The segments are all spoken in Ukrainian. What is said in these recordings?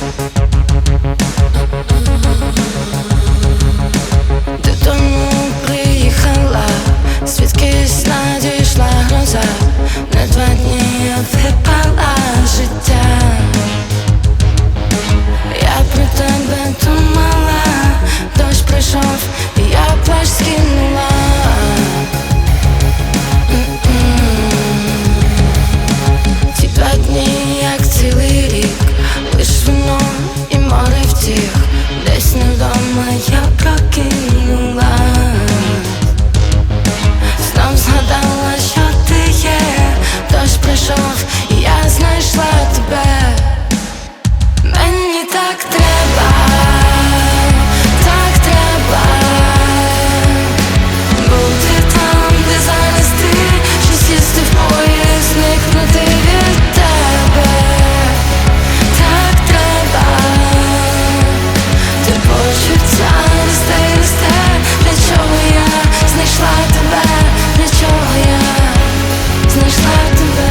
Додому приїхала, звідкись надійшла гроза. На 2 дні випала життя. Я про тебе думала, дощ прийшов, і я плащ скинула. Ті 2 дні, як цілий рік, лиш вино і море втіх. Десь не вдома я прокинула. Знов згадала, що ти є. Дощ прийшов, і я знайшла тебе. Мені так треба, так треба бути там, де зараз ти, чи сісти в поїзд, зникнути від тебе. Так треба, ти почуття росте, для чого я знайшла тебе, для чого я знайшла тебе.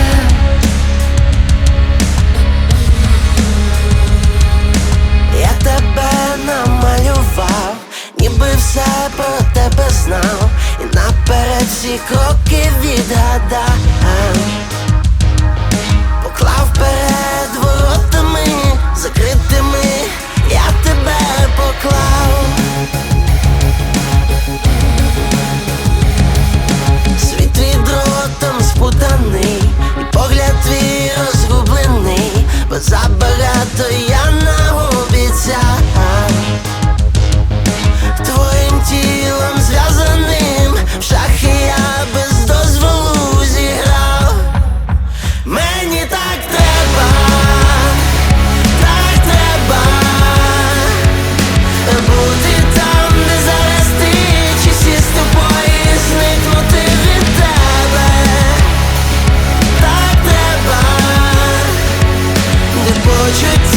Я тебе намалював, ніби все про тебе знав, і наперед всі кроки відгадав. Поклав перед воротами закритими, я тебе поклав. Світ твій дротом спутаний, і погляд твій розгублений, бо забагато я наобіцяв. Твоїм тілом зв'язаним в шахи я без дозволу зіграв. Мені так треба бути там, де зараз ти, чи сісти в поїзд, зникнути від тебе. Так треба, де почуття